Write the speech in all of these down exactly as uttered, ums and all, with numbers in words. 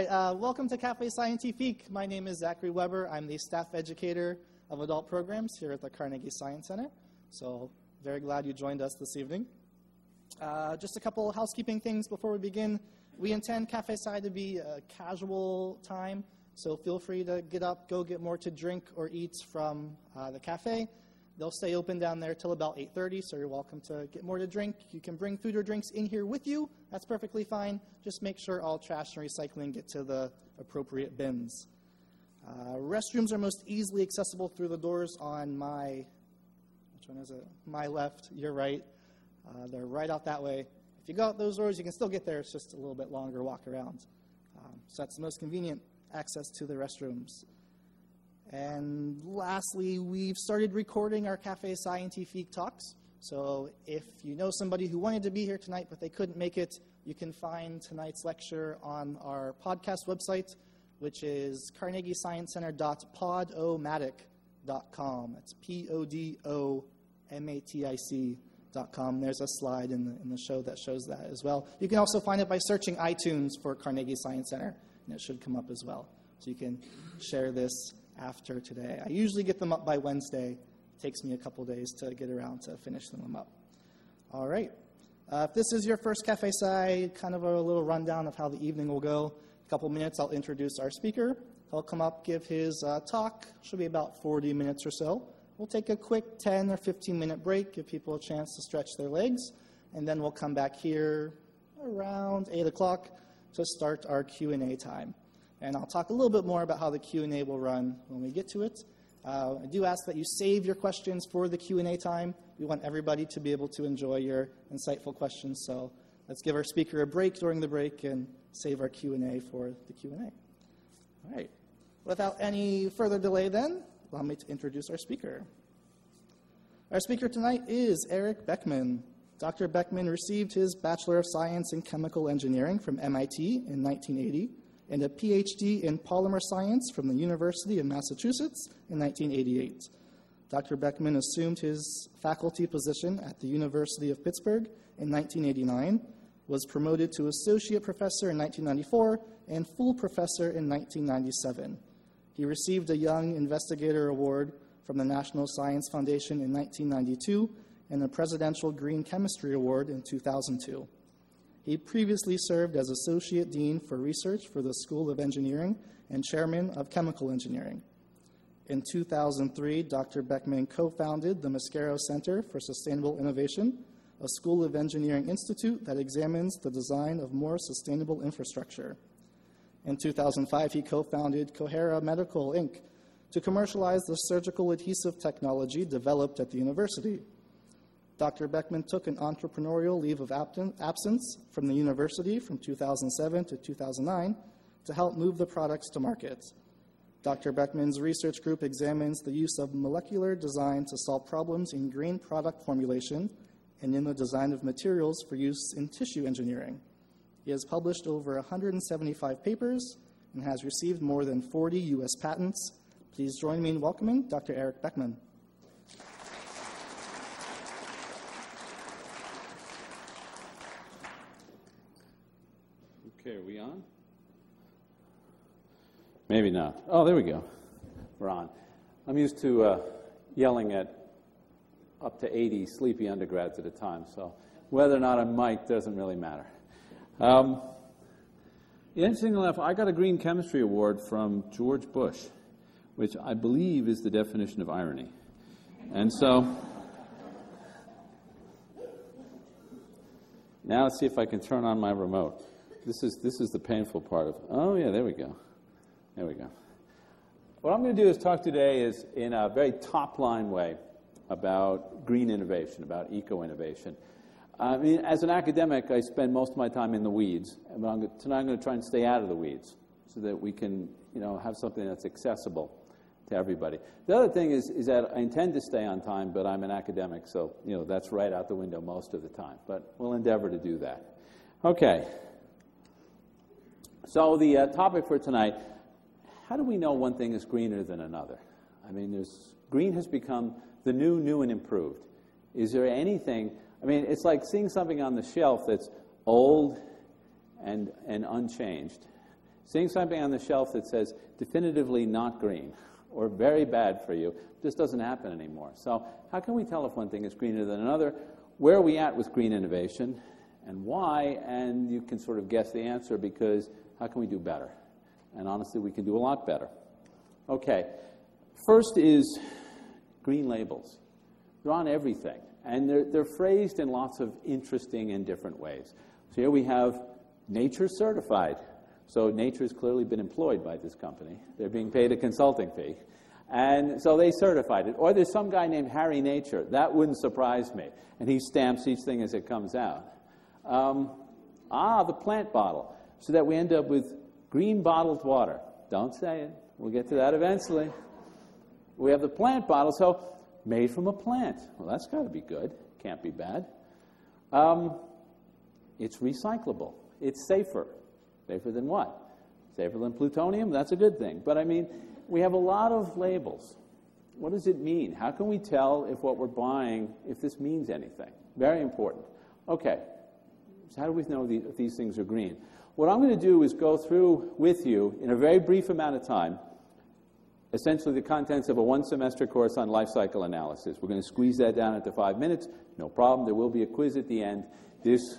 right, uh, welcome to Cafe Scientifique. My name is Zachary Weber. I'm the staff educator of adult programs here at the Carnegie Science Center. So very glad you joined us this evening. Uh, just a couple housekeeping things before we begin. We intend Cafe Sci to be a casual time, so feel free to get up, go get more to drink or eat from uh, the cafe. They'll stay open down there till about eight thirty, so you're welcome to get more to drink. You can bring food or drinks in here with you. That's perfectly fine. Just make sure all trash and recycling get to the appropriate bins. Uh, restrooms are most easily accessible through the doors on my, which one is it? My left, your right. Uh, they're right out that way. If you go out those doors, you can still get there. It's just a little bit longer walk around. Um, so that's the most convenient access to the restrooms. And lastly, we've started recording our Cafe Scientifique talks. So if you know somebody who wanted to be here tonight but they couldn't make it, you can find tonight's lecture on our podcast website, which is carnegie science center dot podomatic dot com. It's P O D O M A T I C dot com. There's a slide in the, in the show that shows that as well. You can also find it by searching iTunes for Carnegie Science Center, and it should come up as well. So you can share this after today. I usually get them up by Wednesday. It takes me a couple days to get around to finish them up. All right. Uh, if this is your first Cafe Sci, kind of a little rundown of how the evening will go. A couple minutes, I'll introduce our speaker. He'll come up, give his uh, talk. Should be about forty minutes or so. We'll take a quick ten or fifteen minute break, give people a chance to stretch their legs, and then we'll come back here around eight o'clock to start our Q and A time. And I'll talk a little bit more about how the Q and A will run when we get to it. Uh, I do ask that you save your questions for the Q and A time. We want everybody to be able to enjoy your insightful questions, so let's give our speaker a break during the break and save our Q and A for the Q and A. All right. Without any further delay then, allow me to introduce our speaker. Our speaker tonight is Eric Beckman. Doctor Beckman received his Bachelor of Science in Chemical Engineering from M I T in nineteen eighty and a P H D in Polymer Science from the University of Massachusetts in nineteen eighty-eight. Doctor Beckman assumed his faculty position at the University of Pittsburgh in nineteen eighty-nine, was promoted to Associate Professor in nineteen ninety-four, and Full Professor in nineteen ninety-seven. He received a Young Investigator Award from the National Science Foundation in nineteen ninety-two and a Presidential Green Chemistry Award in two thousand two. He previously served as Associate Dean for Research for the School of Engineering and Chairman of Chemical Engineering. In two thousand three, Doctor Beckman co-founded the Mascaro Center for Sustainable Innovation, a School of Engineering institute that examines the design of more sustainable infrastructure. In two thousand five, he co-founded Cohera Medical, Incorporated to commercialize the surgical adhesive technology developed at the university. Doctor Beckman took an entrepreneurial leave of absence from the university from two thousand seven to two thousand nine to help move the products to market. Doctor Beckman's research group examines the use of molecular design to solve problems in green product formulation and in the design of materials for use in tissue engineering. He has published over one hundred seventy-five papers and has received more than forty U S patents. Please join me in welcoming Doctor Eric Beckman. Okay, are we on? Maybe not. Oh, there we go. We're on. I'm used to uh, yelling at up to eighty sleepy undergrads at a time, so whether or not I'm mic'd doesn't really matter. Um, interestingly enough, I got a Green Chemistry Award from George Bush, which I believe is the definition of irony. And so, now let's see if I can turn on my remote. This is, this is the painful part of, oh yeah, there we go. There we go. What I'm going to do is talk today is in a very top-line way about green innovation, about eco-innovation. I mean, as an academic, I spend most of my time in the weeds, but I'm, tonight I'm going to try and stay out of the weeds so that we can, you know, have something that's accessible to everybody. The other thing is, is that I intend to stay on time, but I'm an academic, so, you know, that's right out the window most of the time, but we'll endeavor to do that. Okay. So the uh, topic for tonight, how do we know one thing is greener than another? I mean, there's, green has become the new, new and improved. Is there anything, I mean, it's like seeing something on the shelf that's old and, and unchanged, Seeing something on the shelf that says definitively not green or very bad for you just doesn't happen anymore. So how can we tell if one thing is greener than another? Where are we at with green innovation and why? And you can sort of guess the answer, because how can we do better? And honestly, we can do a lot better. Okay, first is green labels. They're on everything, and they're, they're phrased in lots of interesting and different ways. So here we have Nature Certified. So Nature has clearly been employed by this company. They're being paid a consulting fee. And so they certified it. Or there's some guy named Harry Nature. That wouldn't surprise me. And he stamps each thing as it comes out. Um, ah, the plant bottle. So that we end up with green bottled water. Don't say it. We'll get to that eventually. We have the plant bottle, so made from a plant. Well, that's got to be good. Can't be bad. Um, it's recyclable. It's safer. Safer than what? Safer than plutonium? That's a good thing. But I mean, we have a lot of labels. What does it mean? How can we tell if what we're buying, if this means anything? Very important. Okay, so how do we know the, if these things are green? What I'm going to do is go through with you, in a very brief amount of time, essentially the contents of a one-semester course on life cycle analysis. We're going to squeeze that down into five minutes. No problem. There will be a quiz at the end. This...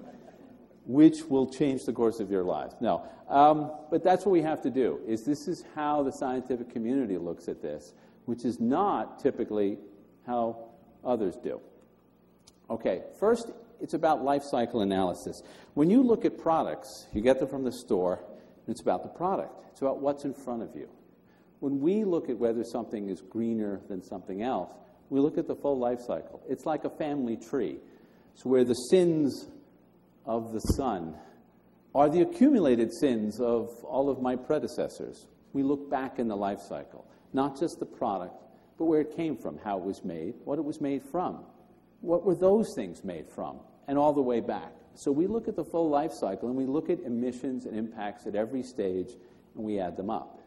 which will change the course of your lives. No, um, but that's what we have to do, is this is how the scientific community looks at this, which is not typically how others do. Okay, first, it's about life cycle analysis. When you look at products, you get them from the store, and it's about the product. It's about what's in front of you. When we look at whether something is greener than something else, we look at the full life cycle. It's like a family tree. So where the sins of the son are the accumulated sins of all of my predecessors. We look back in the life cycle, not just the product, but where it came from, how it was made, what it was made from, what were those things made from, and all the way back. So we look at the full life cycle, and we look at emissions and impacts at every stage, and we add them up.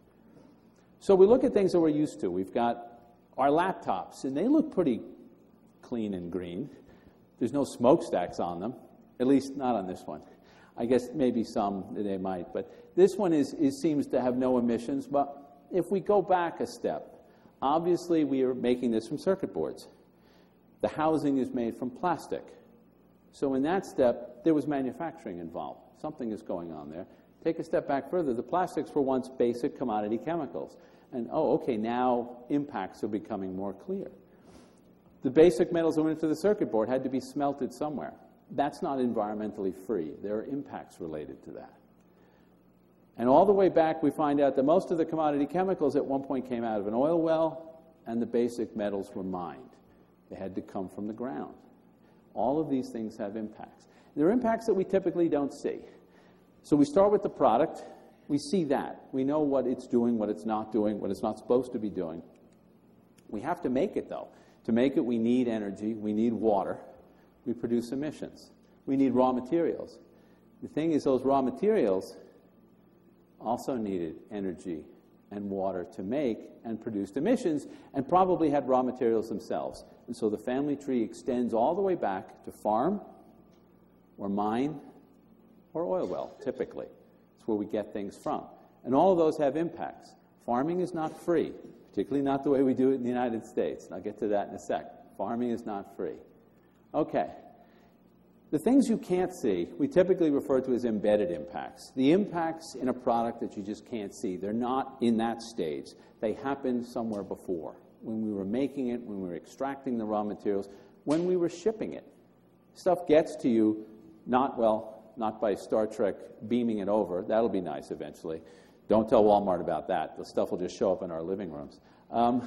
So we look at things that we're used to. We've got our laptops, and they look pretty clean and green. There's no smokestacks on them. At least not on this one. I guess maybe some they might, but this one is, is seems to have no emissions. But if we go back a step, obviously we are making this from circuit boards. The housing is made from plastic. So in that step, there was manufacturing involved. Something is going on there. Take a step back further. The plastics were once basic commodity chemicals. And, oh, okay, now impacts are becoming more clear. The basic metals that went into the circuit board had to be smelted somewhere. That's not environmentally free. There are impacts related to that. And all the way back, we find out that most of the commodity chemicals at one point came out of an oil well, and the basic metals were mined. They had to come from the ground. All of these things have impacts. There are impacts that we typically don't see. So we start with the product. We see that. We know what it's doing, what it's not doing, what it's not supposed to be doing. We have to make it, though. To make it, we need energy. We need water. We produce emissions. We need raw materials. The thing is, those raw materials also needed energy and water to make and produced emissions, and probably had raw materials themselves. And so the family tree extends all the way back to farm or mine or oil well, typically. It's where we get things from. And all of those have impacts. Farming is not free, particularly not the way we do it in the United States. And I'll get to that in a sec. Farming is not free. Okay. The things you can't see, we typically refer to as embedded impacts. The impacts in a product that you just can't see, they're not in that stage. They happened somewhere before, when we were making it, when we were extracting the raw materials, when we were shipping it. Stuff gets to you, not, well, not by Star Trek beaming it over. That'll be nice eventually. Don't tell Walmart about that. The stuff will just show up in our living rooms. Um,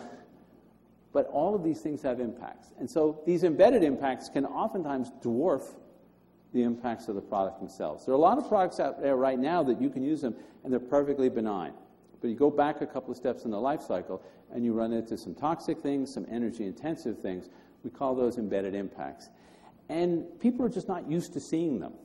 but all of these things have impacts. And so these embedded impacts can oftentimes dwarf the impacts of the product themselves. There are a lot of products out there right now that you can use them, and they're perfectly benign. But you go back a couple of steps in the life cycle, and you run into some toxic things, some energy-intensive things. We call those embedded impacts. And people are just not used to seeing them.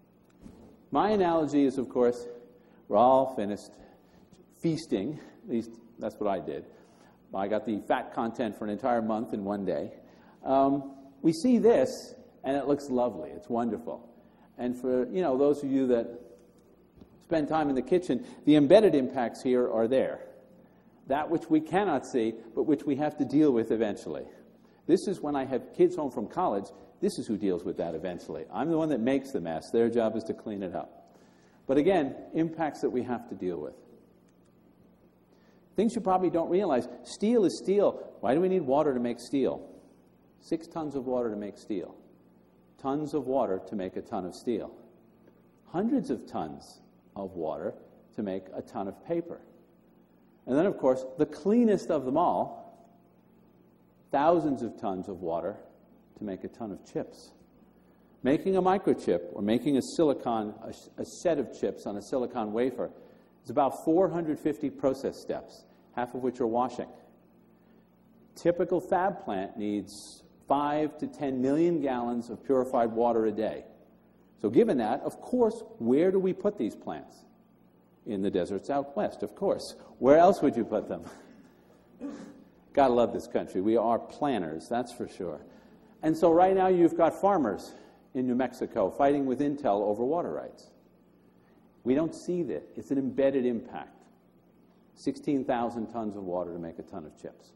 My analogy is, of course, we're all finished feasting. At least that's what I did. I got the fat content for an entire month in one day. Um, we see this, and it looks lovely. It's wonderful. And for, you know, those of you that spend time in the kitchen, the embedded impacts here are there. That which we cannot see, but which we have to deal with eventually. This is when I have kids home from college, this is who deals with that eventually. I'm the one that makes the mess. Their job is to clean it up. But again, impacts that we have to deal with. Things you probably don't realize. Steel is steel. Why do we need water to make steel? Six tons of water to make steel. Tons of water to make a ton of steel. Hundreds of tons of water to make a ton of paper. And then, of course, the cleanest of them all, thousands of tons of water to make a ton of chips. Making a microchip or making a silicon, a, a set of chips on a silicon wafer is about four hundred fifty process steps, half of which are washing. Typical fab plant needs five to ten million gallons of purified water a day. So given that, of course, where do we put these plants? In the desert Southwest, of course. Where else would you put them? Gotta love this country. We are planners, that's for sure. And so right now you've got farmers in New Mexico fighting with Intel over water rights. We don't see that. It's an embedded impact. sixteen thousand tons of water to make a ton of chips.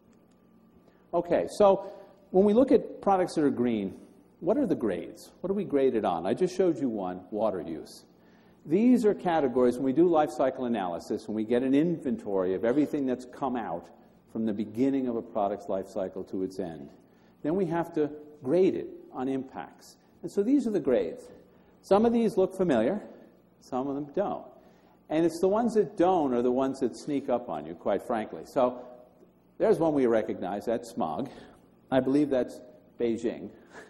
Okay, so when we look at products that are green, what are the grades? What are we graded on? I just showed you one, water use. These are categories, when we do life cycle analysis, when we get an inventory of everything that's come out from the beginning of a product's life cycle to its end, then we have to grade it on impacts. And so these are the grades. Some of these look familiar, some of them don't. And it's the ones that don't are the ones that sneak up on you, quite frankly. So there's one we recognize, that's smog. I believe that's Beijing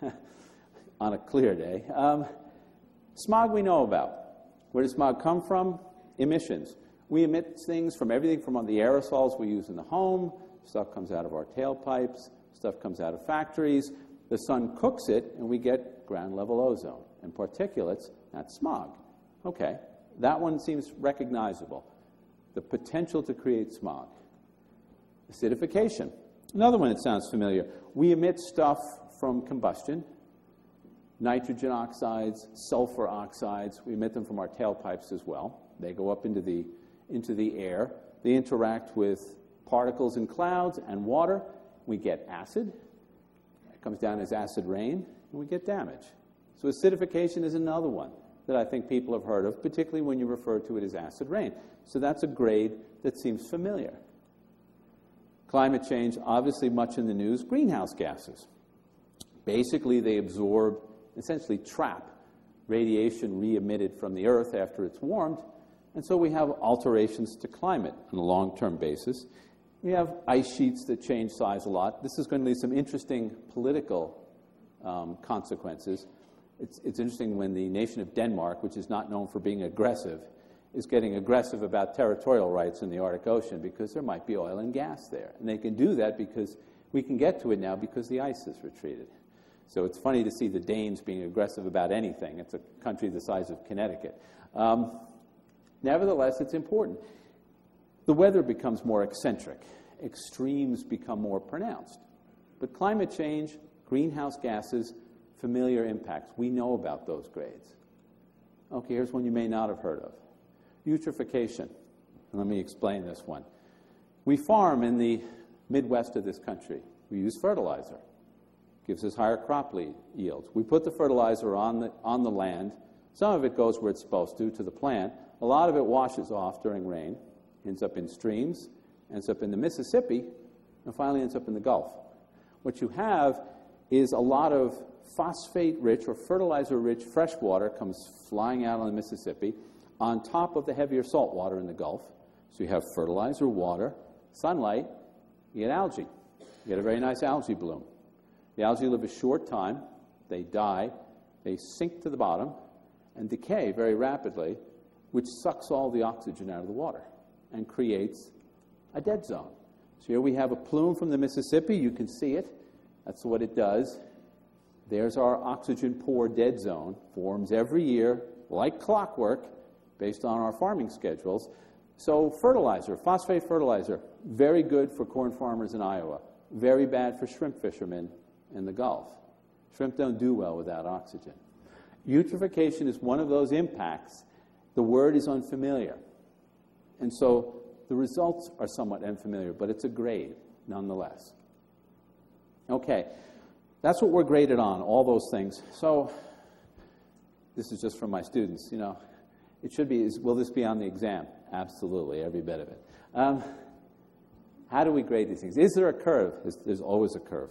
on a clear day. Um, smog we know about. Where does smog come from? Emissions. We emit things from everything from the aerosols we use in the home, stuff comes out of our tailpipes, stuff comes out of factories. The sun cooks it, and we get ground-level ozone. And particulates, that's smog. Okay, that one seems recognizable. The potential to create smog. Acidification. Another one that sounds familiar. We emit stuff from combustion. Nitrogen oxides, sulfur oxides, we emit them from our tailpipes as well. They go up into the, into the air. They interact with particles in clouds and water. We get acid. It comes down as acid rain, and we get damage. So acidification is another one that I think people have heard of, particularly when you refer to it as acid rain. So that's a grade that seems familiar. Climate change, obviously much in the news. Greenhouse gases. Basically, they absorb, essentially trap radiation re-emitted from the Earth after it's warmed, and so we have alterations to climate on a long-term basis. We have ice sheets that change size a lot. This is going to lead some interesting political um, consequences. It's, it's interesting when the nation of Denmark, which is not known for being aggressive, is getting aggressive about territorial rights in the Arctic Ocean because there might be oil and gas there. And they can do that because we can get to it now because the ice has retreated. So it's funny to see the Danes being aggressive about anything. It's a country the size of Connecticut. Um, nevertheless, it's important. The weather becomes more eccentric. Extremes become more pronounced. But climate change, greenhouse gases, familiar impacts. We know about those grades. Okay, here's one you may not have heard of. Eutrophication. And let me explain this one. We farm in the Midwest of this country. We use fertilizer. Gives us higher crop yields. We put the fertilizer on the, on the land. Some of it goes where it's supposed to, to the plant. A lot of it washes off during rain, ends up in streams, ends up in the Mississippi, and finally ends up in the Gulf. What you have is a lot of phosphate-rich or fertilizer-rich fresh water comes flying out on the Mississippi on top of the heavier salt water in the Gulf. So you have fertilizer, water, sunlight, you get algae. You get a very nice algae bloom. The algae live a short time, they die, they sink to the bottom and decay very rapidly, which sucks all the oxygen out of the water and creates a dead zone. So here we have a plume from the Mississippi. You can see it. That's what it does. There's our oxygen poor dead zone. Forms every year like clockwork based on our farming schedules. So fertilizer, phosphate fertilizer, very good for corn farmers in Iowa. Very bad for shrimp fishermen in the Gulf. Shrimp don't do well without oxygen. Eutrophication is one of those impacts the word is unfamiliar. And so the results are somewhat unfamiliar, but it's a grade nonetheless. Okay, that's what we're graded on, all those things. So this is just for my students, you know. It should be, is, will this be on the exam? Absolutely, every bit of it. Um, how do we grade these things? Is there a curve? There's, there's always a curve.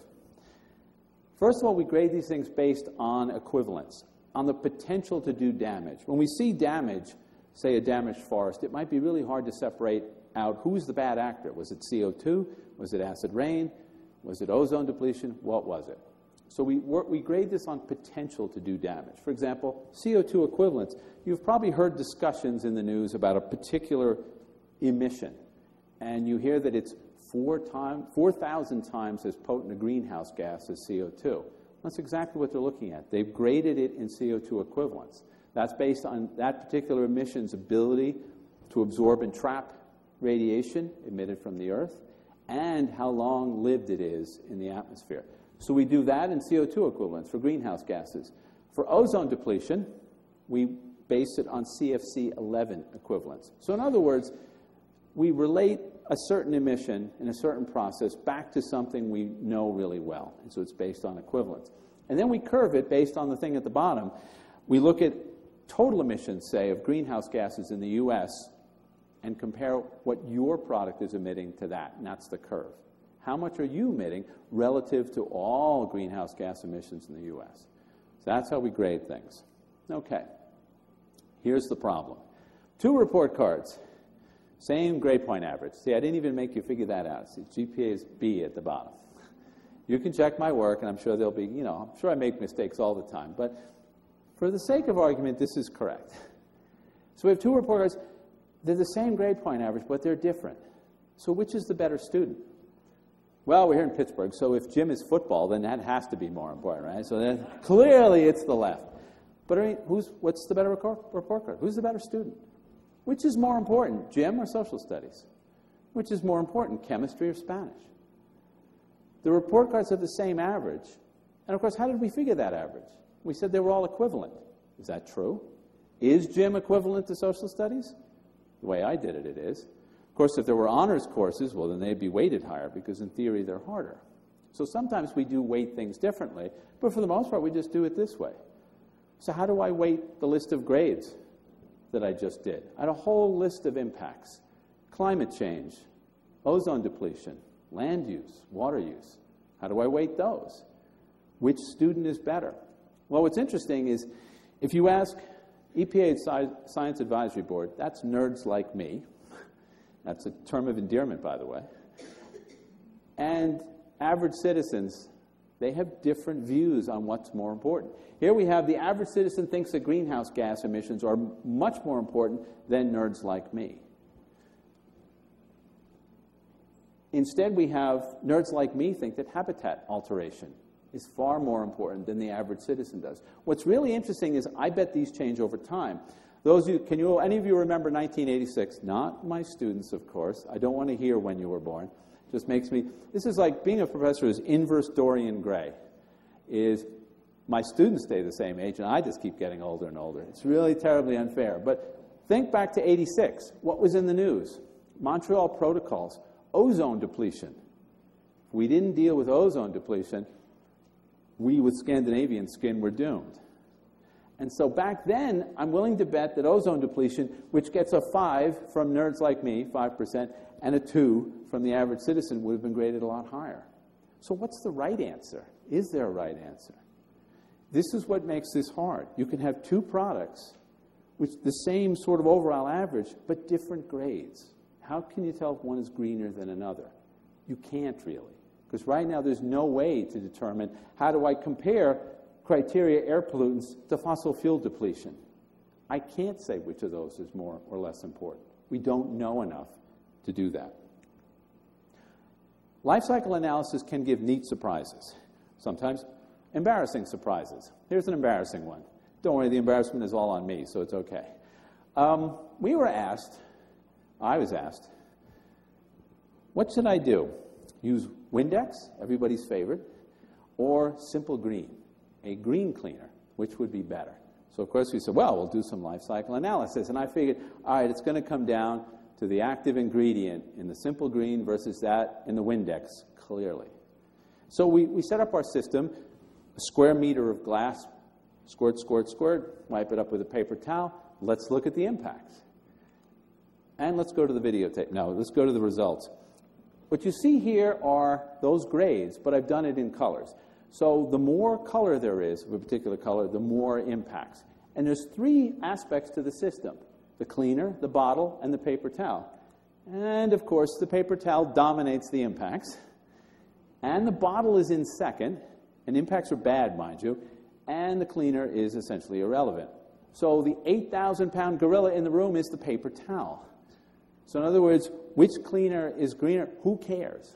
First of all, we grade these things based on equivalence, on the potential to do damage. When we see damage, say a damaged forest, it might be really hard to separate out who's the bad actor. Was it C O two? Was it acid rain? Was it ozone depletion? What was it? So we, we grade this on potential to do damage. For example, C O two equivalence. You've probably heard discussions in the news about a particular emission, and you hear that it's four time, four thousand times as potent a greenhouse gas as C O two. That's exactly what they're looking at. They've graded it in C O two equivalence. That's based on that particular emission's ability to absorb and trap radiation emitted from the Earth and how long-lived it is in the atmosphere. So we do that in C O two equivalents for greenhouse gases. For ozone depletion, we base it on C F C eleven equivalents. So in other words, we relate a certain emission in a certain process back to something we know really well. And so it's based on equivalence. And then we curve it based on the thing at the bottom. We look at total emissions, say, of greenhouse gases in the U S and compare what your product is emitting to that, and that's the curve. How much are you emitting relative to all greenhouse gas emissions in the U S? So that's how we grade things. Okay, here's the problem. Two report cards, same grade point average. See, I didn't even make you figure that out. See, G P A is B at the bottom. You can check my work, and I'm sure there'll be, you know, I'm sure I make mistakes all the time, but for the sake of argument, this is correct. So we have two report cards. They're the same grade point average, but they're different. So which is the better student? Well, we're here in Pittsburgh, so if gym is football, then that has to be more important, right? So then clearly it's the left. But I mean, who's, what's the better report card? Who's the better student? Which is more important, gym or social studies? Which is more important, chemistry or Spanish? The report cards have the same average. And of course, how did we figure that average? We said they were all equivalent. Is that true? Is gym equivalent to social studies? The way I did it, it is. Of course, if there were honors courses, well, then they'd be weighted higher because, in theory, they're harder. So sometimes we do weight things differently, but for the most part, we just do it this way. So how do I weight the list of grades that I just did? I had a whole list of impacts. Climate change, ozone depletion, land use, water use. How do I weight those? Which student is better? Well, what's interesting is if you ask E P A Science Advisory Board, that's nerds like me. That's a term of endearment, by the way. And average citizens, they have different views on what's more important. Here we have the average citizen thinks that greenhouse gas emissions are much more important than nerds like me. Instead, we have nerds like me think that habitat alteration is far more important than the average citizen does. What's really interesting is I bet these change over time. Those of you, can you, any of you remember nineteen eighty-six? Not my students, of course. I don't want to hear when you were born. It just makes me, this is like being a professor is inverse Dorian Gray. Is my students stay the same age and I just keep getting older and older. It's really terribly unfair. But think back to eighty-six. What was in the news? Montreal protocols, ozone depletion. If we didn't deal with ozone depletion, we with Scandinavian skin were doomed. And so back then, I'm willing to bet that ozone depletion, which gets a five from nerds like me, five percent, and a two from the average citizen, would have been graded a lot higher. So what's the right answer? Is there a right answer? This is what makes this hard. You can have two products with the same sort of overall average, but different grades. How can you tell if one is greener than another? You can't really. Because right now there's no way to determine how do I compare criteria air pollutants to fossil fuel depletion. I can't say which of those is more or less important. We don't know enough to do that. Life cycle analysis can give neat surprises, sometimes embarrassing surprises. Here's an embarrassing one. Don't worry, the embarrassment is all on me, so it's okay. Um, we were asked, I was asked, what should I do? Use Windex, everybody's favorite, or Simple Green, a green cleaner, which would be better? So, of course, we said, well, we'll do some life cycle analysis. And I figured, all right, it's going to come down to the active ingredient in the Simple Green versus that in the Windex, clearly. So we, we set up our system, a square meter of glass, squirt, squirt, squirt, wipe it up with a paper towel. Let's look at the impacts. And let's go to the videotape. No, let's go to the results. What you see here are those grades, but I've done it in colors. So the more color there is of a particular color, the more impacts. And there's three aspects to the system: the cleaner, the bottle, and the paper towel. And, of course, the paper towel dominates the impacts. And the bottle is in second, and impacts are bad, mind you, and the cleaner is essentially irrelevant. So the eight thousand pound gorilla in the room is the paper towel. So in other words, which cleaner is greener? Who cares?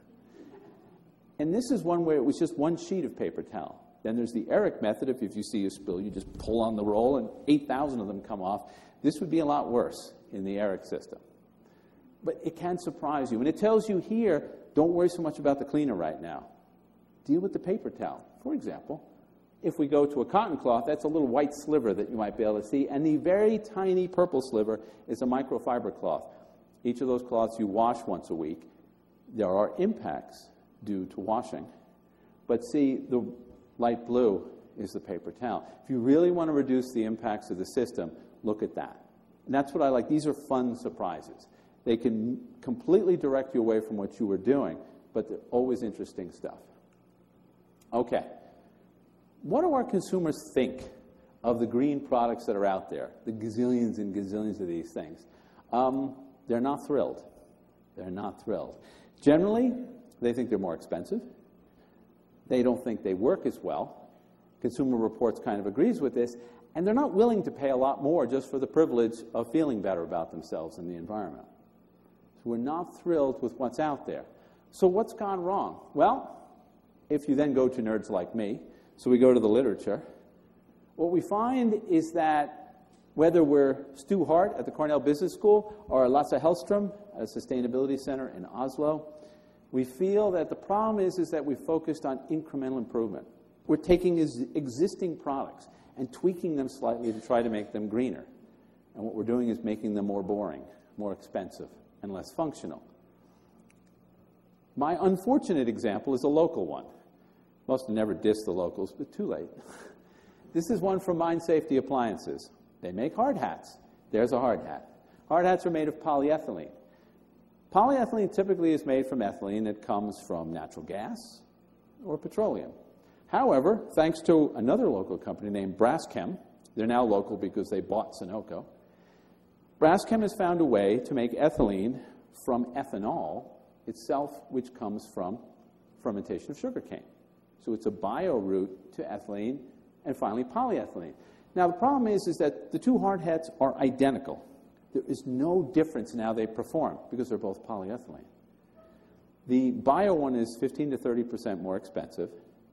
And this is one where it was just one sheet of paper towel. Then there's the Eric method. If, if you see a spill, you just pull on the roll and eight thousand of them come off. This would be a lot worse in the Eric system. But it can surprise you. And it tells you here, don't worry so much about the cleaner right now. Deal with the paper towel. For example, if we go to a cotton cloth, that's a little white sliver that you might be able to see. And the very tiny purple sliver is a microfiber cloth. Each of those cloths you wash once a week. There are impacts due to washing. But see, the light blue is the paper towel. If you really want to reduce the impacts of the system, look at that. And that's what I like. These are fun surprises. They can completely direct you away from what you were doing, but they're always interesting stuff. Okay. What do our consumers think of the green products that are out there? The gazillions and gazillions of these things. Um, they're not thrilled. They're not thrilled. Generally, they think they're more expensive. They don't think they work as well. Consumer Reports kind of agrees with this. And they're not willing to pay a lot more just for the privilege of feeling better about themselves and the environment. So we're not thrilled with what's out there. So what's gone wrong? Well, if you then go to nerds like me, so we go to the literature, what we find is that whether we're Stu Hart at the Cornell Business School or Lasse Hellström at a sustainability center in Oslo, we feel that the problem is, is that we've focused on incremental improvement. We're taking existing products and tweaking them slightly to try to make them greener. And what we're doing is making them more boring, more expensive, and less functional. My unfortunate example is a local one. Most never diss the locals, but too late. This is one from Mine Safety Appliances. They make hard hats. There's a hard hat. Hard hats are made of polyethylene. Polyethylene typically is made from ethylene that comes from natural gas or petroleum. However, thanks to another local company named Braskem, they're now local because they bought Sunoco, Braskem has found a way to make ethylene from ethanol itself, which comes from fermentation of sugarcane. So it's a bio route to ethylene and finally polyethylene. Now the problem is, is that the two hard hats are identical. There is no difference in how they perform because they're both polyethylene. The bio one is fifteen to thirty percent more expensive.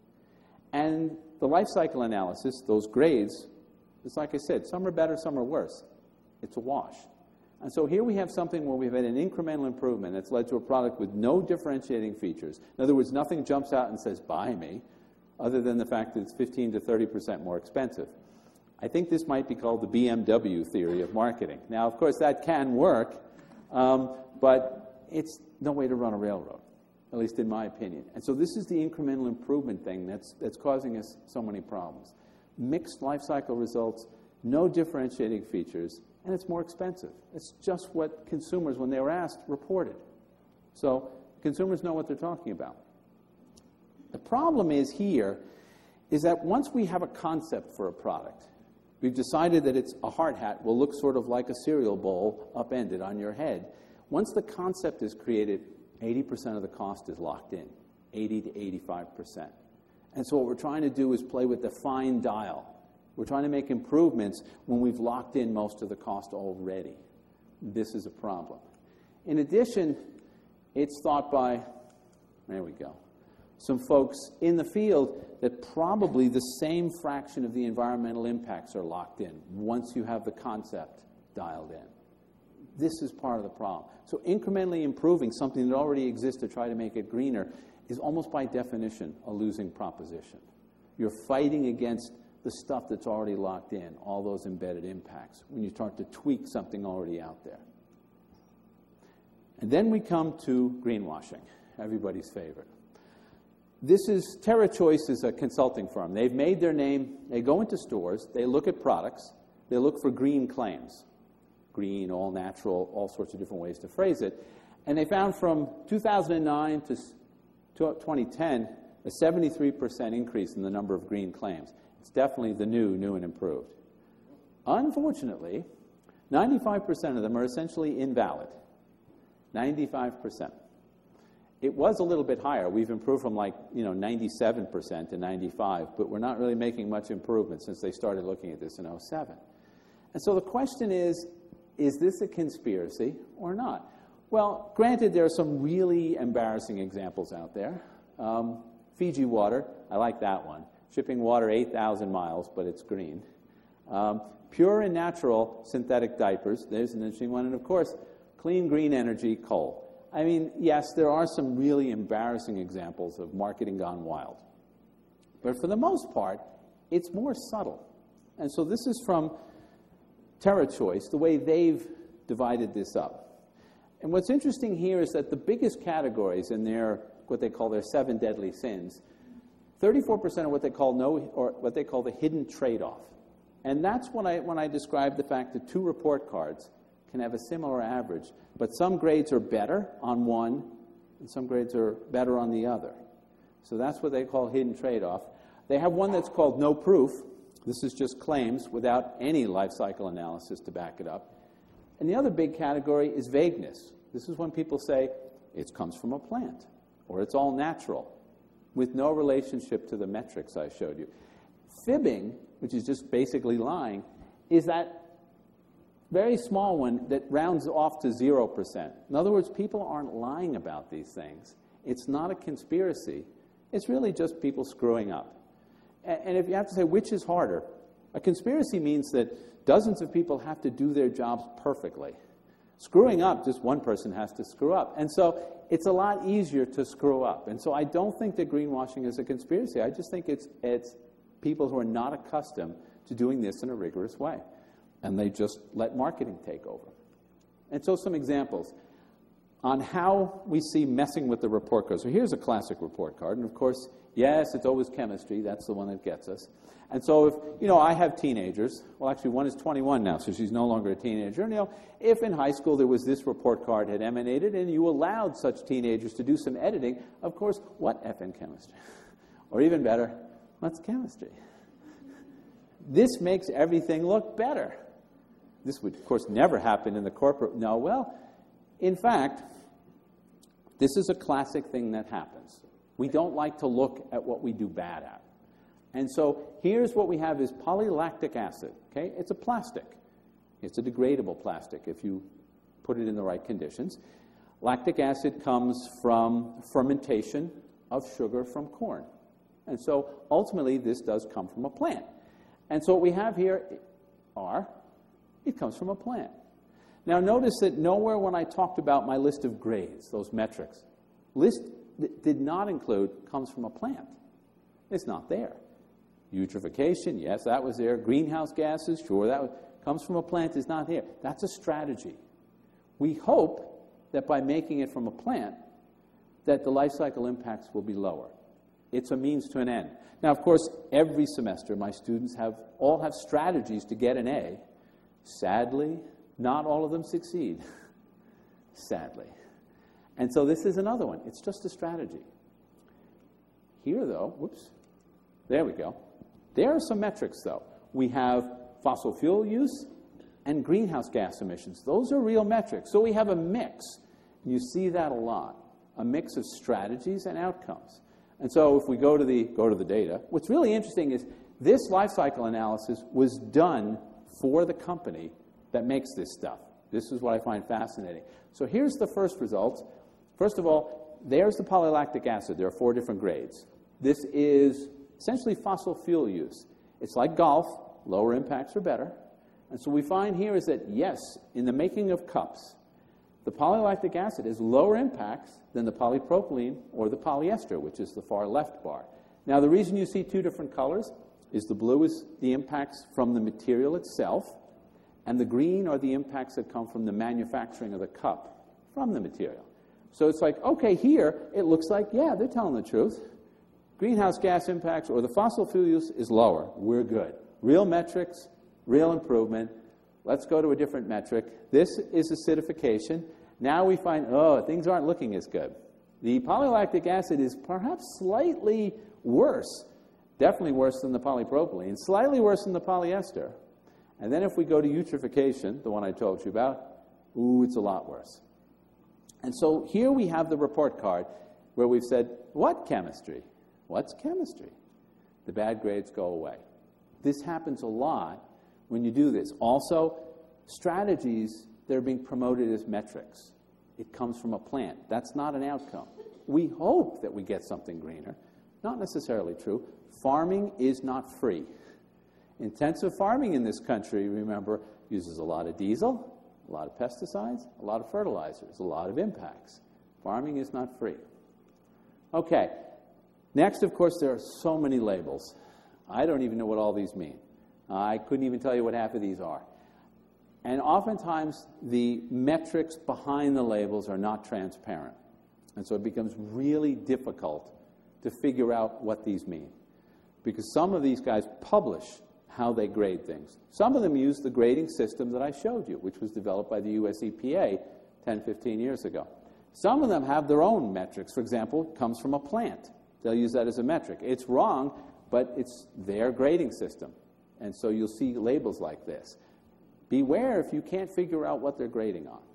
And the life cycle analysis, those grades, it's like I said, some are better, some are worse. It's a wash. And so here we have something where we've had an incremental improvement that's led to a product with no differentiating features. In other words, nothing jumps out and says, buy me, other than the fact that it's fifteen to thirty percent more expensive. I think this might be called the B M W theory of marketing. Now, of course, that can work, um, but it's no way to run a railroad, at least in my opinion. And so this is the incremental improvement thing that's, that's causing us so many problems. Mixed life cycle results, no differentiating features, and it's more expensive. It's just what consumers, when they were asked, reported. So consumers know what they're talking about. The problem is here is that once we have a concept for a product, we've decided that it's a hard hat will look sort of like a cereal bowl upended on your head. Once the concept is created, eighty percent of the cost is locked in, eighty to eighty-five percent. And so what we're trying to do is play with the fine dial. We're trying to make improvements when we've locked in most of the cost already. This is a problem. In addition, it's thought by, there we go, some folks in the field that probably the same fraction of the environmental impacts are locked in once you have the concept dialed in. This is part of the problem. So incrementally improving something that already exists to try to make it greener is almost by definition a losing proposition. You're fighting against the stuff that's already locked in, all those embedded impacts, when you start to tweak something already out there. And then we come to greenwashing, everybody's favorite. This is, TerraChoice is a consulting firm. They've made their name, they go into stores, they look at products, they look for green claims. Green, all natural, all sorts of different ways to phrase it. And they found from two thousand nine to twenty ten, a seventy-three percent increase in the number of green claims. It's definitely the new, new and improved. Unfortunately, ninety-five percent of them are essentially invalid. ninety-five percent. It was a little bit higher. We've improved from like, you know, ninety-seven percent to ninety-five, but we're not really making much improvement since they started looking at this in oh seven. And so the question is, is this a conspiracy or not? Well, granted, there are some really embarrassing examples out there. Um, Fiji Water, I like that one. Shipping water eight thousand miles, but it's green. Um, pure and natural synthetic diapers, there's an interesting one. And of course, clean green energy, coal. I mean, yes, there are some really embarrassing examples of marketing gone wild. But for the most part, it's more subtle. And so this is from TerraChoice, the way they've divided this up. And what's interesting here is that the biggest categories in their, what they call their seven deadly sins, thirty-four percent are what they call no, or what they call the hidden trade-off. And that's when I, when I described the fact that two report cards can have a similar average, but some grades are better on one, and some grades are better on the other. So that's what they call hidden trade-off. They have one that's called no proof. This is just claims without any life cycle analysis to back it up. And the other big category is vagueness. This is when people say it comes from a plant, or it's all natural, with no relationship to the metrics I showed you. Fibbing, which is just basically lying, is that very small one that rounds off to zero percent. In other words, people aren't lying about these things. It's not a conspiracy. It's really just people screwing up. And if you have to say which is harder, a conspiracy means that dozens of people have to do their jobs perfectly. Screwing up, just one person has to screw up. And so it's a lot easier to screw up. And so I don't think that greenwashing is a conspiracy. I just think it's, it's people who are not accustomed to doing this in a rigorous way. And they just let marketing take over. And so some examples on how we see messing with the report card. So here's a classic report card. And of course, yes, it's always chemistry. That's the one that gets us. And so if, you know, I have teenagers. Well, actually, one is twenty-one now, so she's no longer a teenager. And, you know, if in high school there was this report card had emanated and you allowed such teenagers to do some editing, of course, what effing chemistry? Or even better, what's chemistry? This makes everything look better. This would, of course, never happen in the corporate. No, well, in fact, this is a classic thing that happens. We don't like to look at what we do bad at. And so here's what we have is polylactic acid. Okay? It's a plastic. It's a degradable plastic if you put it in the right conditions. Lactic acid comes from fermentation of sugar from corn. And so ultimately this does come from a plant. And so what we have here are, it comes from a plant. Now notice that nowhere when I talked about my list of grades, those metrics, list that did not include comes from a plant. It's not there. Eutrophication, yes, that was there. Greenhouse gases, sure, that was, comes from a plant, is not here. That's a strategy. We hope that by making it from a plant, that the life cycle impacts will be lower. It's a means to an end. Now, of course, every semester my students have all have strategies to get an A. Sadly, not all of them succeed. Sadly. And so this is another one. It's just a strategy. Here, though, whoops, there we go. There are some metrics, though. We have fossil fuel use and greenhouse gas emissions. Those are real metrics. So we have a mix. You see that a lot, a mix of strategies and outcomes. And so if we go to the, go to the data, what's really interesting is this life cycle analysis was done for the company that makes this stuff. This is what I find fascinating. So here's the first results. First of all, there's the polylactic acid. There are four different grades. This is essentially fossil fuel use. It's like golf. Lower impacts are better. And so we find here is that, yes, in the making of cups, the polylactic acid has lower impacts than the polypropylene or the polyester, which is the far left bar. Now, the reason you see two different colors, is the blue is the impacts from the material itself, and the green are the impacts that come from the manufacturing of the cup from the material. So it's like, okay, here it looks like, yeah, they're telling the truth. Greenhouse gas impacts or the fossil fuel use is lower. We're good. Real metrics, real improvement. Let's go to a different metric. This is acidification. Now we find, oh, things aren't looking as good. The polylactic acid is perhaps slightly worse, definitely worse than the polypropylene, slightly worse than the polyester. And then if we go to eutrophication, the one I told you about, ooh, it's a lot worse. And so here we have the report card where we've said, what chemistry? What's chemistry? The bad grades go away. This happens a lot when you do this. Also, strategies that are being promoted as metrics. It comes from a plant. That's not an outcome. We hope that we get something greener. Not necessarily true. Farming is not free. Intensive farming in this country, remember, uses a lot of diesel, a lot of pesticides, a lot of fertilizers, a lot of impacts. Farming is not free. Okay. Next, of course, there are so many labels. I don't even know what all these mean. I couldn't even tell you what half of these are. And oftentimes, the metrics behind the labels are not transparent. And so it becomes really difficult to figure out what these mean. Because some of these guys publish how they grade things. Some of them use the grading system that I showed you, which was developed by the U S E P A ten, fifteen years ago. Some of them have their own metrics. For example, it comes from a plant. They'll use that as a metric. It's wrong, but it's their grading system. And so you'll see labels like this. Beware if you can't figure out what they're grading on.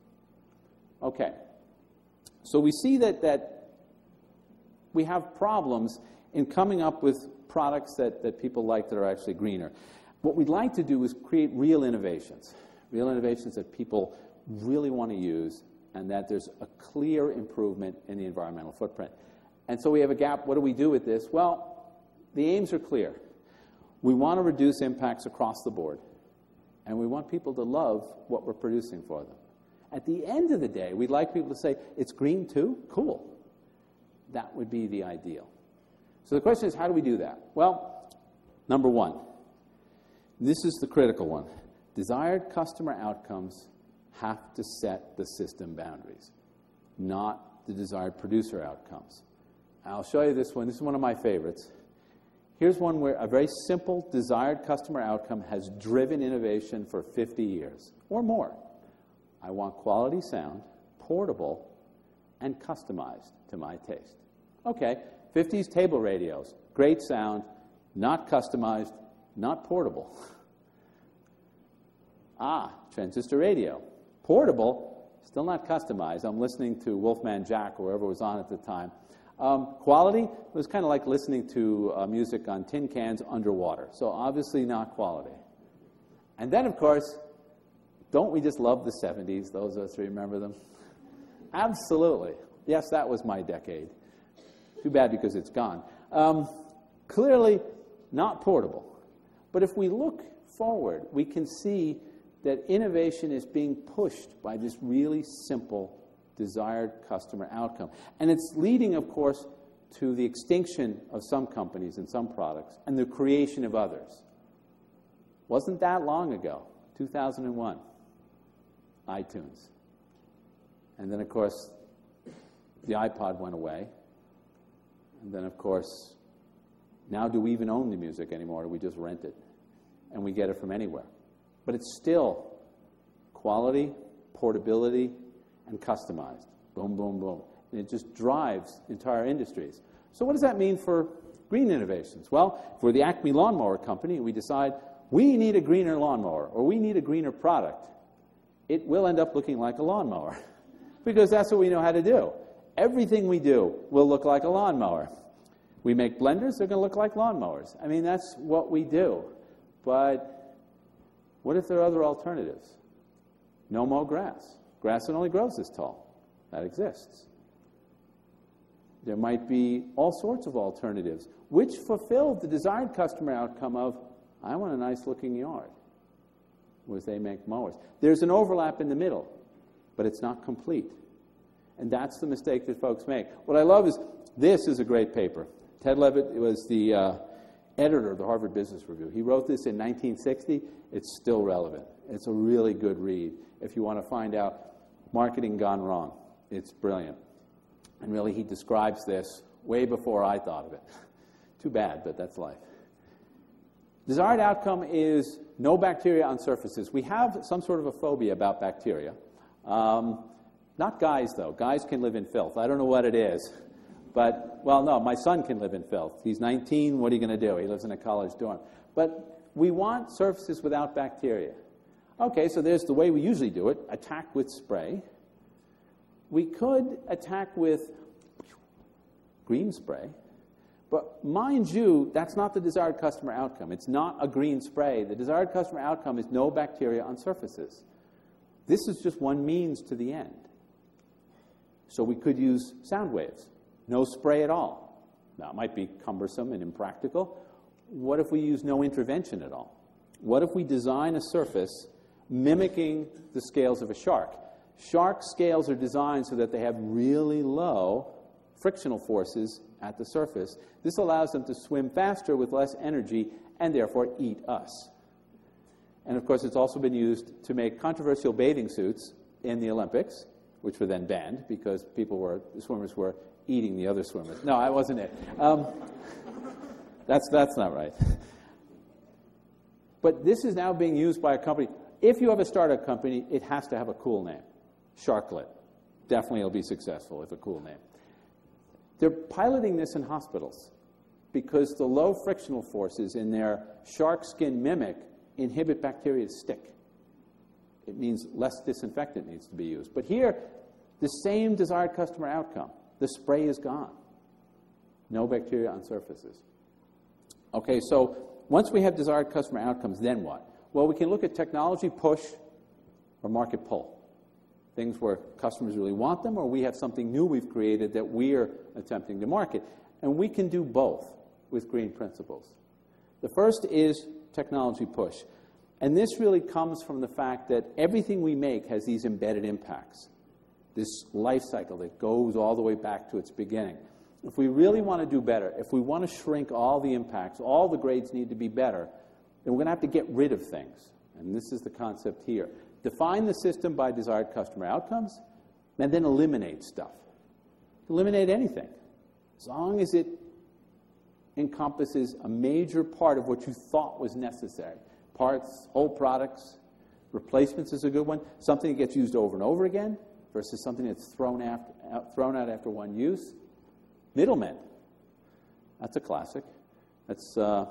Okay. So we see that, that we have problems in coming up with products that, that people like that are actually greener. What we'd like to do is create real innovations, real innovations that people really want to use and that there's a clear improvement in the environmental footprint. And so we have a gap. What do we do with this? Well, the aims are clear. We want to reduce impacts across the board, and we want people to love what we're producing for them. At the end of the day, we'd like people to say, it's green too? Cool. That would be the ideal. So the question is, how do we do that? Well, number one, this is the critical one. Desired customer outcomes have to set the system boundaries, not the desired producer outcomes. I'll show you this one. This is one of my favorites. Here's one where a very simple desired customer outcome has driven innovation for fifty years or more. I want quality sound, portable, and customized to my taste. Okay, fifties table radios, great sound, not customized, not portable. Ah, transistor radio, portable, still not customized. I'm listening to Wolfman Jack, or whoever was on at the time. Um, quality, it was kind of like listening to uh, music on tin cans underwater. So obviously not quality. And then, of course, don't we just love the seventies, those of us who remember them? Absolutely. Yes, that was my decade. Too bad because it's gone. Um, clearly not portable. But if we look forward, we can see that innovation is being pushed by this really simple desired customer outcome. And it's leading, of course, to the extinction of some companies and some products and the creation of others. Wasn't that long ago, two thousand one, iTunes. And then, of course, the iPod went away. And then, of course, now do we even own the music anymore, or we just rent it? And we get it from anywhere. But it's still quality, portability, and customized. Boom, boom, boom. And it just drives entire industries. So what does that mean for green innovations? Well, if we're the Acme Lawnmower Company and we decide we need a greener lawnmower or we need a greener product, it will end up looking like a lawnmower because that's what we know how to do. Everything we do will look like a lawnmower. We make blenders, they're going to look like lawnmowers. I mean, that's what we do. But what if there are other alternatives? No mow grass. Grass that only grows this tall. That exists. There might be all sorts of alternatives which fulfill the desired customer outcome of, I want a nice-looking yard, whereas they make mowers. There's an overlap in the middle, but it's not complete. And that's the mistake that folks make. What I love is, this is a great paper. Ted Levitt was the uh, editor of the Harvard Business Review. He wrote this in nineteen sixty. It's still relevant. It's a really good read if you want to find out marketing gone wrong. It's brilliant. And really, he describes this way before I thought of it. Too bad, but that's life. Desired outcome is no bacteria on surfaces. We have some sort of a phobia about bacteria. Um, not guys, though. Guys can live in filth. I don't know what it is. But, well, no, my son can live in filth. He's nineteen. What are you going to do? He lives in a college dorm. But we want surfaces without bacteria. Okay, so there's the way we usually do it. Attack with spray. We could attack with green spray. But mind you, that's not the desired customer outcome. It's not a green spray. The desired customer outcome is no bacteria on surfaces. This is just one means to the end. So we could use sound waves. No spray at all. Now, it might be cumbersome and impractical. What if we use no intervention at all? What if we design a surface mimicking the scales of a shark? Shark scales are designed so that they have really low frictional forces at the surface. This allows them to swim faster with less energy and therefore eat us. And of course, it's also been used to make controversial bathing suits in the Olympics, which were then banned because people were, the swimmers were eating the other swimmers. No, I wasn't it. Um, that's, that's not right. But this is now being used by a company. If you have a startup company, it has to have a cool name. Sharklet. Definitely it'll be successful if a cool name. They're piloting this in hospitals because the low frictional forces in their shark skin mimic inhibit bacteria to stick. It means less disinfectant needs to be used. But here, the same desired customer outcome. The spray is gone. No bacteria on surfaces. Okay, so once we have desired customer outcomes, then what? Well, we can look at technology push or market pull. Things where customers really want them, or we have something new we've created that we're attempting to market. And we can do both with green principles. The first is technology push. And this really comes from the fact that everything we make has these embedded impacts, this life cycle that goes all the way back to its beginning. If we really want to do better, if we want to shrink all the impacts, all the grades need to be better, then we're going to have to get rid of things. And this is the concept here. Define the system by desired customer outcomes, and then eliminate stuff. Eliminate anything, as long as it encompasses a major part of what you thought was necessary. Parts, whole products, replacements is a good one. Something that gets used over and over again versus something that's thrown, after, out, thrown out after one use. Middlemen. That's a classic. That's uh,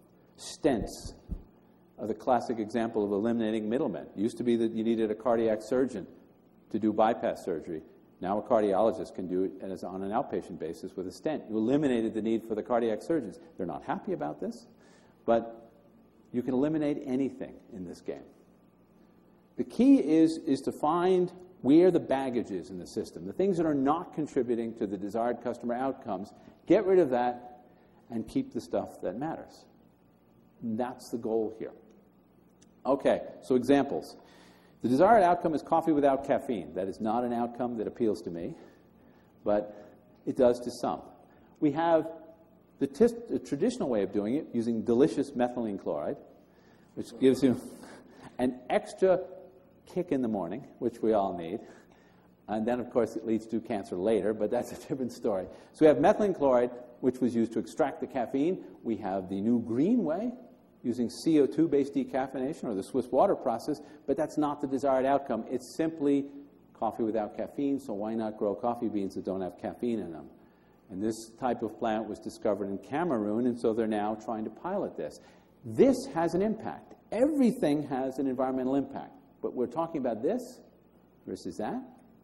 stents. Uh, the classic example of eliminating middlemen. It used to be that you needed a cardiac surgeon to do bypass surgery. Now a cardiologist can do it as on an outpatient basis with a stent. You eliminated the need for the cardiac surgeons. They're not happy about this, but you can eliminate anything in this game. The key is, is to find where the baggage is in the system, the things that are not contributing to the desired customer outcomes. Get rid of that and keep the stuff that matters. And that's the goal here. Okay, so examples. The desired outcome is coffee without caffeine. That is not an outcome that appeals to me, but it does to some. We have the, tis- the traditional way of doing it, using delicious methylene chloride, which gives you an extra kick in the morning, which we all need. And then, of course, it leads to cancer later, but that's a different story. So we have methylene chloride, which was used to extract the caffeine. We have the new green way, using C O two-based decaffeination, or the Swiss water process, but that's not the desired outcome. It's simply coffee without caffeine, so why not grow coffee beans that don't have caffeine in them? And this type of plant was discovered in Cameroon, and so they're now trying to pilot this. This has an impact. Everything has an environmental impact, but we're talking about this versus that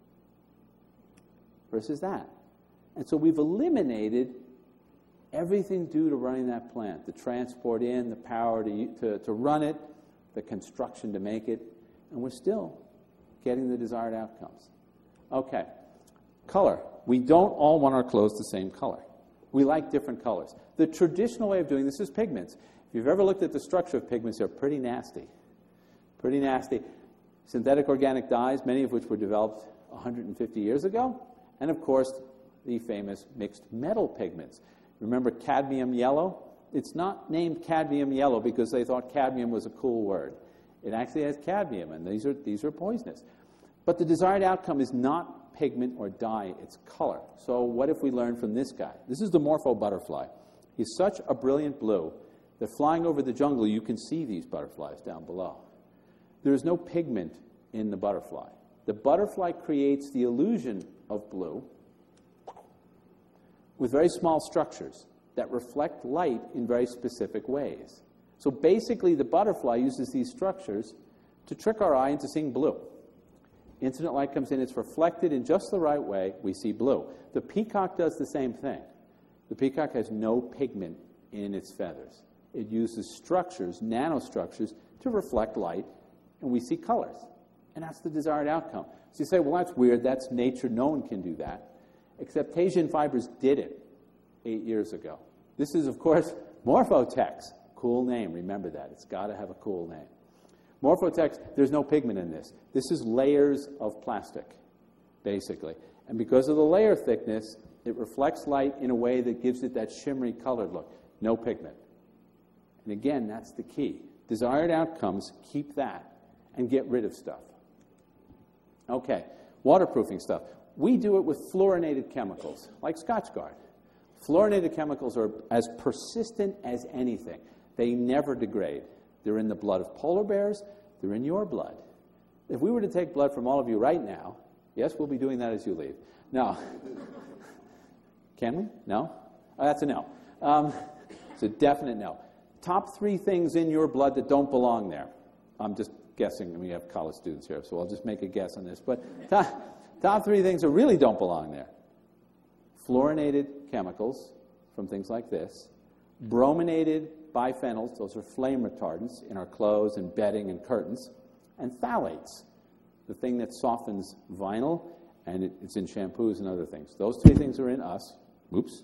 versus that. And so we've eliminated everything due to running that plant, the transport in, the power to, to, to run it, the construction to make it, and we're still getting the desired outcomes. Okay, color. We don't all want our clothes the same color. We like different colors. The traditional way of doing this is pigments. If you've ever looked at the structure of pigments, they're pretty nasty. Pretty nasty. Synthetic organic dyes, many of which were developed one hundred fifty years ago, and of course, the famous mixed metal pigments. Remember cadmium yellow? It's not named cadmium yellow because they thought cadmium was a cool word. It actually has cadmium, and these are, these are poisonous. But the desired outcome is not pigment or dye, it's color. So what if we learn from this guy? This is the Morpho butterfly. He's such a brilliant blue that flying over the jungle, you can see these butterflies down below. There is no pigment in the butterfly. The butterfly creates the illusion of blue with very small structures that reflect light in very specific ways. So basically, the butterfly uses these structures to trick our eye into seeing blue. Incident light comes in, it's reflected in just the right way, we see blue. The peacock does the same thing. The peacock has no pigment in its feathers. It uses structures, nanostructures, to reflect light, and we see colors. And that's the desired outcome. So you say, well, that's weird, that's nature, no one can do that. Except Teijin Fibers did it eight years ago. This is, of course, Morphotex. Cool name, remember that. It's got to have a cool name. Morphotex, there's no pigment in this. This is layers of plastic, basically. And because of the layer thickness, it reflects light in a way that gives it that shimmery colored look. No pigment. And again, that's the key. Desired outcomes, keep that and get rid of stuff. Okay, waterproofing stuff. We do it with fluorinated chemicals, like Scotchgard. Fluorinated chemicals are as persistent as anything. They never degrade. They're in the blood of polar bears. They're in your blood. If we were to take blood from all of you right now, yes, we'll be doing that as you leave. No. Can we? No? Oh, that's a no. Um, it's a definite no. Top three things in your blood that don't belong there. I'm just guessing. We have college students here, so I'll just make a guess on this. But top, top three things that really don't belong there. Fluorinated chemicals from things like this. Brominated biphenyls, those are flame retardants in our clothes and bedding and curtains. And phthalates, the thing that softens vinyl, and it, it's in shampoos and other things. Those three things are in us. Oops.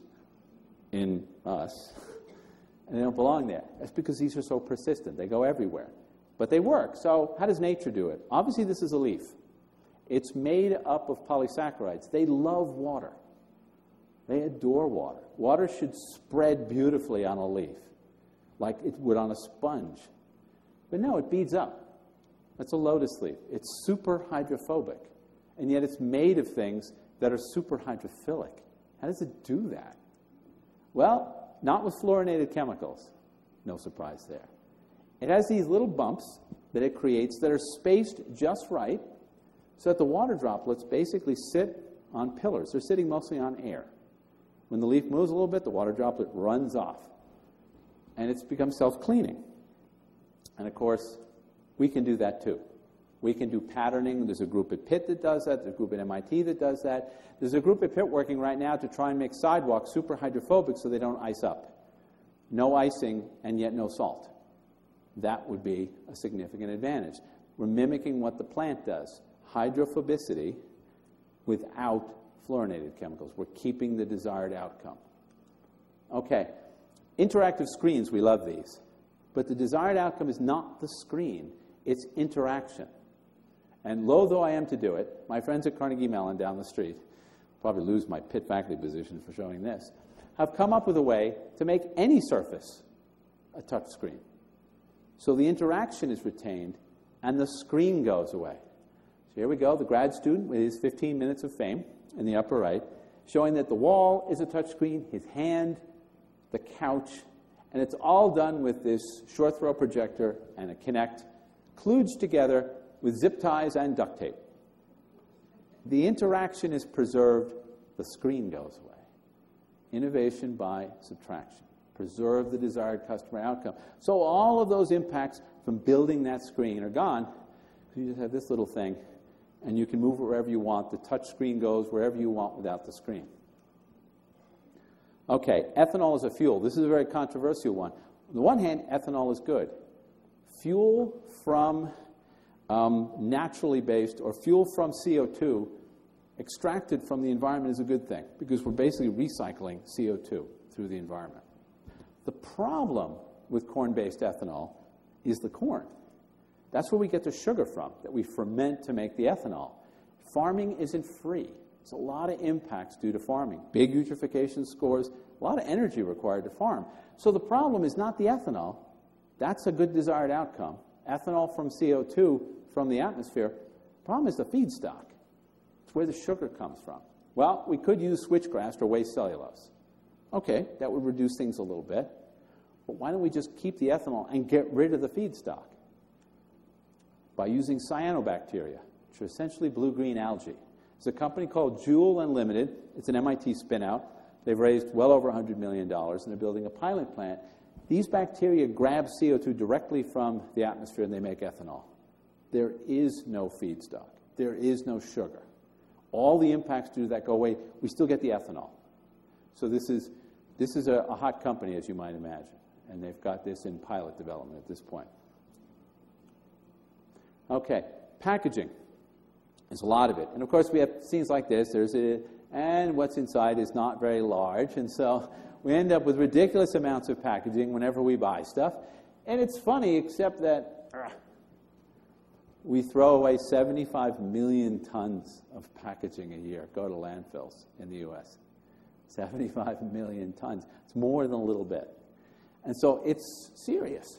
In us. And they don't belong there. That's because these are so persistent. They go everywhere. But they work. So how does nature do it? Obviously, this is a leaf. It's made up of polysaccharides. They love water. They adore water. Water should spread beautifully on a leaf, like it would on a sponge. But no, it beads up. That's a lotus leaf. It's super hydrophobic. And yet it's made of things that are super hydrophilic. How does it do that? Well, not with fluorinated chemicals. No surprise there. It has these little bumps that it creates that are spaced just right so that the water droplets basically sit on pillars. They're sitting mostly on air. When the leaf moves a little bit, the water droplet runs off. And it's become self-cleaning. And of course, we can do that too. We can do patterning. There's a group at Pitt that does that. There's a group at M I T that does that. There's a group at Pitt working right now to try and make sidewalks super hydrophobic so they don't ice up. No icing and yet no salt. That would be a significant advantage. We're mimicking what the plant does. Hydrophobicity without fluorinated chemicals. We're keeping the desired outcome. Okay. Interactive screens, we love these. But the desired outcome is not the screen. It's interaction. And loath though I am to do it, my friends at Carnegie Mellon down the street, probably lose my Pitt faculty position for showing this, have come up with a way to make any surface a touch screen. So the interaction is retained and the screen goes away. So here we go, the grad student with his fifteen minutes of fame in the upper right, showing that the wall is a touch screen, his hand, the couch, and it's all done with this short throw projector and a Kinect, kludged together with zip ties and duct tape. The interaction is preserved, the screen goes away. Innovation by subtraction. Preserve the desired customer outcome. So all of those impacts from building that screen are gone. You just have this little thing, and you can move it wherever you want. The touch screen goes wherever you want without the screen. Okay, ethanol is a fuel. This is a very controversial one. On the one hand, ethanol is good. Fuel from um, naturally based, or fuel from C O two extracted from the environment is a good thing, because we're basically recycling C O two through the environment. The problem with corn-based ethanol is the corn. That's where we get the sugar from, that we ferment to make the ethanol. Farming isn't free. There's a lot of impacts due to farming. Big eutrophication scores, a lot of energy required to farm. So the problem is not the ethanol. That's a good desired outcome. Ethanol from C O two from the atmosphere. The problem is the feedstock. It's where the sugar comes from. Well, we could use switchgrass or waste cellulose. Okay, that would reduce things a little bit. But why don't we just keep the ethanol and get rid of the feedstock? By using cyanobacteria, which are essentially blue-green algae. There's a company called Joule Unlimited. It's an M I T spin-out. They've raised well over one hundred million dollars, and they're building a pilot plant. These bacteria grab C O two directly from the atmosphere, and they make ethanol. There is no feedstock. There is no sugar. All the impacts to that go away. We still get the ethanol. So this is, this is a, a hot company, as you might imagine, and they've got this in pilot development at this point. Okay, packaging. There's a lot of it. And of course, we have scenes like this. There's a, and what's inside is not very large. And so we end up with ridiculous amounts of packaging whenever we buy stuff. And it's funny, except that uh, we throw away seventy-five million tons of packaging a year, go to landfills in the U S seventy-five million tons. It's more than a little bit. And so it's serious.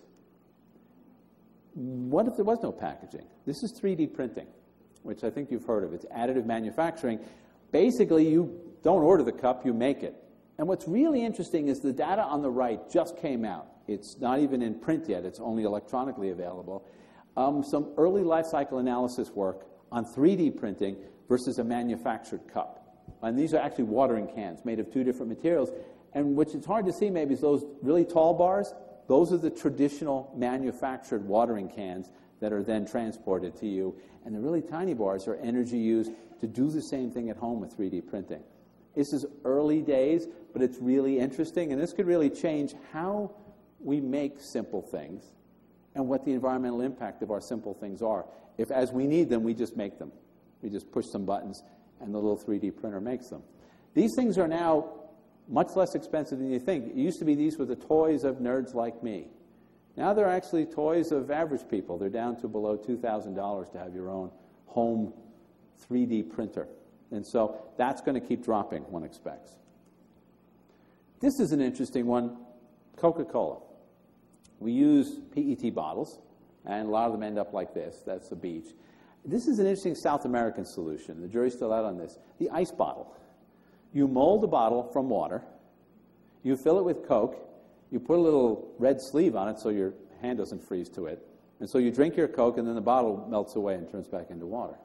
What if there was no packaging? This is three D printing, which I think you've heard of. It's additive manufacturing. Basically, you don't order the cup, you make it. And what's really interesting is the data on the right just came out. It's not even in print yet. It's only electronically available. Um, some early life cycle analysis work on three D printing versus a manufactured cup. And these are actually watering cans made of two different materials. And which it's hard to see maybe is those really tall bars. Those are the traditional manufactured watering cans that are then transported to you. And the really tiny bars are energy used to do the same thing at home with three D printing. This is early days, but it's really interesting. And this could really change how we make simple things and what the environmental impact of our simple things are. If, as we need them, we just make them. We just push some buttons, and the little three D printer makes them. These things are now much less expensive than you think. It used to be these were the toys of nerds like me. Now they're actually toys of average people. They're down to below two thousand dollars to have your own home three D printer. And so that's going to keep dropping, one expects. This is an interesting one, Coca-Cola. We use P E T bottles, and a lot of them end up like this. That's the beach. This is an interesting South American solution. The jury's still out on this. The ice bottle. You mold a bottle from water. You fill it with Coke. You put a little red sleeve on it so your hand doesn't freeze to it. And so you drink your Coke, and then the bottle melts away and turns back into water.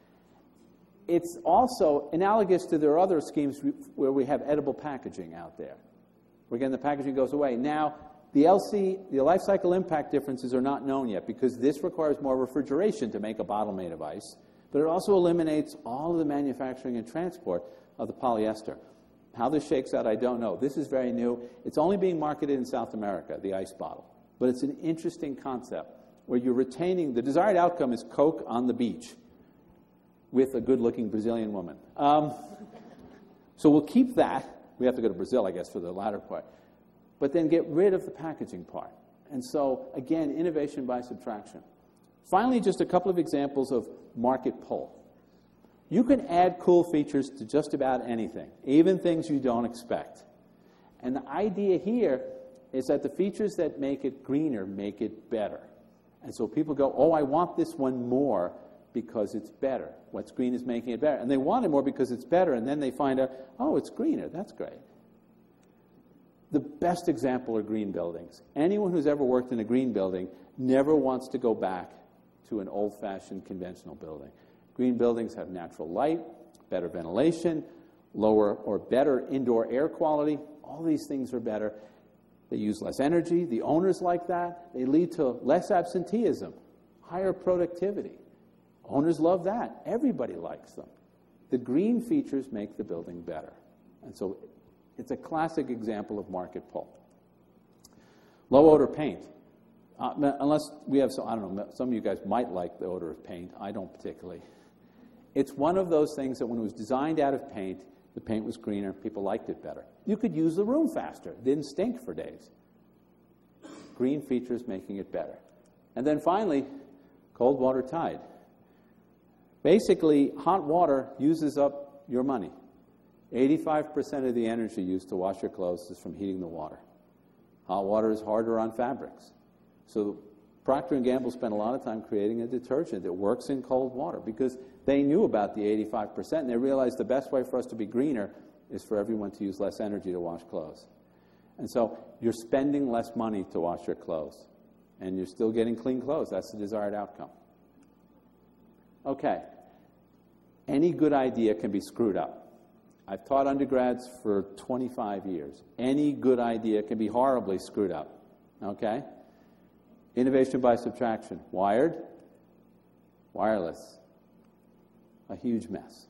It's also analogous to there are other schemes where we have edible packaging out there. Where, again, the packaging goes away. Now, the L C, the life cycle impact differences are not known yet because this requires more refrigeration to make a bottle made of ice. But it also eliminates all of the manufacturing and transport of the polyester. How this shakes out, I don't know. This is very new. It's only being marketed in South America, the ice bottle. But it's an interesting concept where you're retaining, the desired outcome is Coke on the beach with a good-looking Brazilian woman. Um, so we'll keep that. We have to go to Brazil, I guess, for the latter part. But then get rid of the packaging part. And so, again, innovation by subtraction. Finally, just a couple of examples of market pull. You can add cool features to just about anything, even things you don't expect. And the idea here is that the features that make it greener make it better. And so people go, oh, I want this one more because it's better. What's green is making it better. And they want it more because it's better, and then they find out, oh, it's greener. That's great. The best example are green buildings. Anyone who's ever worked in a green building never wants to go back to an old-fashioned conventional building. Green buildings have natural light, better ventilation, lower or better indoor air quality. All these things are better. They use less energy. The owners like that. They lead to less absenteeism, higher productivity. Owners love that. Everybody likes them. The green features make the building better. And so it's a classic example of market pull. Low odor paint. Uh, unless we have some, I don't know, some of you guys might like the odor of paint. I don't particularly. It's one of those things that when it was designed out of paint, the paint was greener, people liked it better. You could use the room faster. It didn't stink for days. Green features making it better. And then finally, cold water tide. Basically, hot water uses up your money. eighty-five percent of the energy used to wash your clothes is from heating the water. Hot water is harder on fabrics. So Procter and Gamble spent a lot of time creating a detergent that works in cold water because they knew about the eighty-five percent, and they realized the best way for us to be greener is for everyone to use less energy to wash clothes. And so you're spending less money to wash your clothes, and you're still getting clean clothes. That's the desired outcome. Okay. Any good idea can be screwed up. I've taught undergrads for twenty-five years. Any good idea can be horribly screwed up. Okay? Innovation by subtraction. Wired, wireless. A huge mess.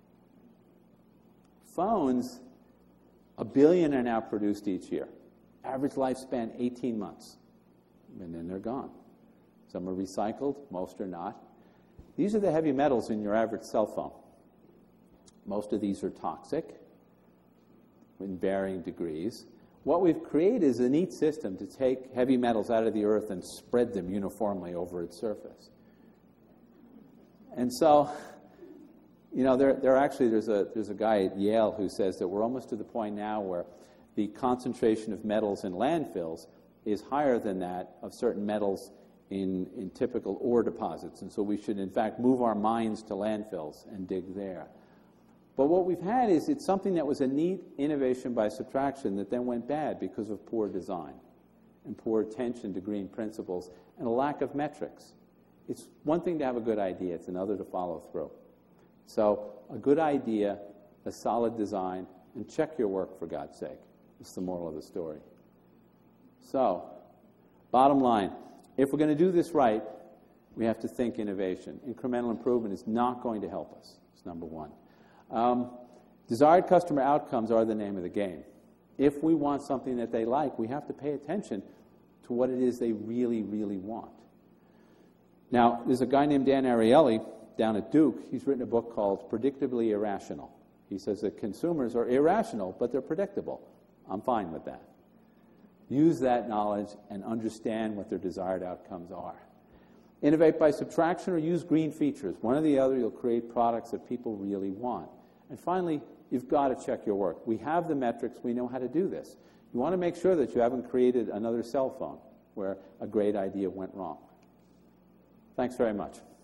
Phones, a billion are now produced each year. Average lifespan, eighteen months. And then they're gone. Some are recycled, most are not. These are the heavy metals in your average cell phone. Most of these are toxic in varying degrees. What we've created is a neat system to take heavy metals out of the earth and spread them uniformly over its surface. And so, you know, there, there actually, there's a, there's a guy at Yale who says that we're almost to the point now where the concentration of metals in landfills is higher than that of certain metals in, in typical ore deposits. And so we should, in fact, move our mines to landfills and dig there. But what we've had is it's something that was a neat innovation by subtraction that then went bad because of poor design and poor attention to green principles and a lack of metrics. It's one thing to have a good idea. It's another to follow through. So a good idea, a solid design, and check your work, for God's sake. That's the moral of the story. So, bottom line, if we're going to do this right, we have to think innovation. Incremental improvement is not going to help us. It's number one. Um, desired customer outcomes are the name of the game. If we want something that they like, we have to pay attention to what it is they really, really want. Now, there's a guy named Dan Ariely down at Duke. He's written a book called Predictably Irrational. He says that consumers are irrational, but they're predictable. I'm fine with that. Use that knowledge and understand what their desired outcomes are. Innovate by subtraction or use green features. One or the other, you'll create products that people really want. And finally, you've got to check your work. We have the metrics. We know how to do this. You want to make sure that you haven't created another cell phone where a great idea went wrong. Thanks very much.